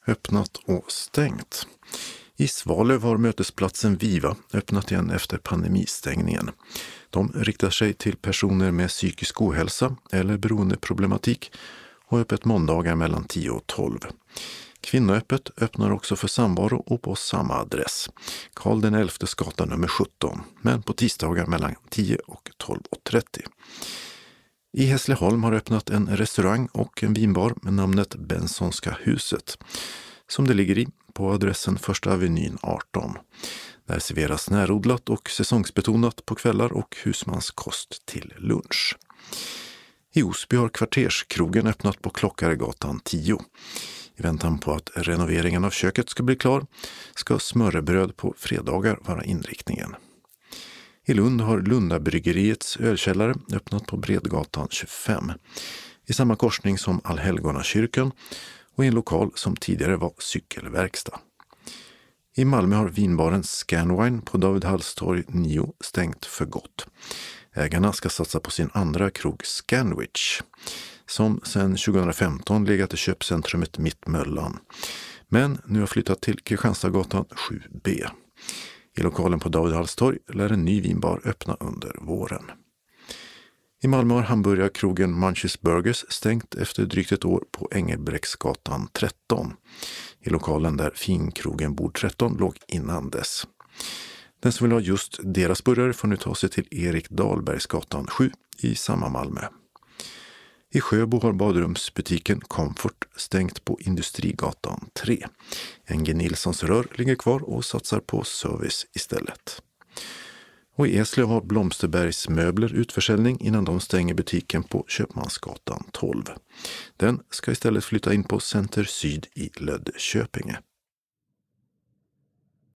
öppnat och stängt. I Svalöv har mötesplatsen Viva öppnat igen efter pandemistängningen. De riktar sig till personer med psykisk ohälsa eller beroendeproblematik och öppet måndagar mellan 10 och 12. Kvinnoöppet öppnar också för samvaro och på samma adress, Karl XI gatan nummer 17, men på tisdagar mellan 10 och 12.30. I Hässleholm har öppnat en restaurang och en vinbar med namnet Bensonska huset, som det ligger i på adressen Första Avenyn 18. Där serveras närodlat och säsongsbetonat på kvällar och husmanskost till lunch. I Osby har Kvarterskrogen öppnat på Klockaregatan 10. I väntan på att renoveringen av köket ska bli klar ska smörrebröd på fredagar vara inriktningen. I Lund har Lundabryggeriets ölkällare öppnat på Bredgatan 25. I samma korsning som Allhelgonakyrkan och i en lokal som tidigare var cykelverkstad. I Malmö har vinbaren Scanwine på David Hallstorg 9 stängt för gott. Ägarna ska satsa på sin andra krog Scanwich, som sedan 2015 legat i köpcentrumet Mittmöllan, men nu har flyttat till Kristianstadsgatan 7B. I lokalen på David Hallstorg lär en ny vinbar öppna under våren. I Malmö har hamburgarkrogen Munchies Burgers stängt efter drygt ett år på Engelbrektsgatan 13. I lokalen där finkrogen Bord 13 låg innan dess. Den som vill ha just deras burgare får nu ta sig till Erik Dahlbergsgatan 7 i samma Malmö. I Sjöbo har badrumsbutiken Comfort stängt på Industrigatan 3. NG Nilssons rör ligger kvar och satsar på service istället. Och i Eslöv har Blomsterbergs möbler utförsäljning innan de stänger butiken på Köpmansgatan 12. Den ska istället flytta in på Center Syd i Löddeköpinge.